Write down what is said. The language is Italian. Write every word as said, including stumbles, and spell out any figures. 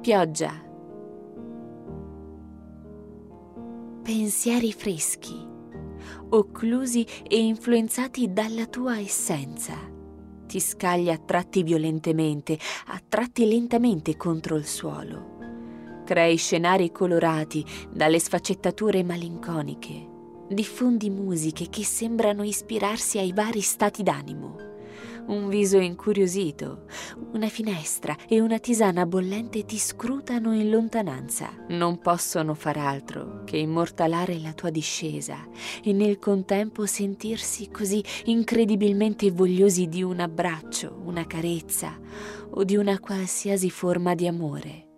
Pioggia. Pensieri freschi, occlusi e influenzati dalla tua essenza. Ti scagli a tratti violentemente, a tratti lentamente contro il suolo. Crei scenari colorati dalle sfaccettature malinconiche. Diffondi musiche che sembrano ispirarsi ai vari stati d'animo. Un viso incuriosito, una finestra e una tisana bollente ti scrutano in lontananza. Non possono far altro che immortalare la tua discesa e nel contempo sentirsi così incredibilmente vogliosi di un abbraccio, una carezza o di una qualsiasi forma di amore.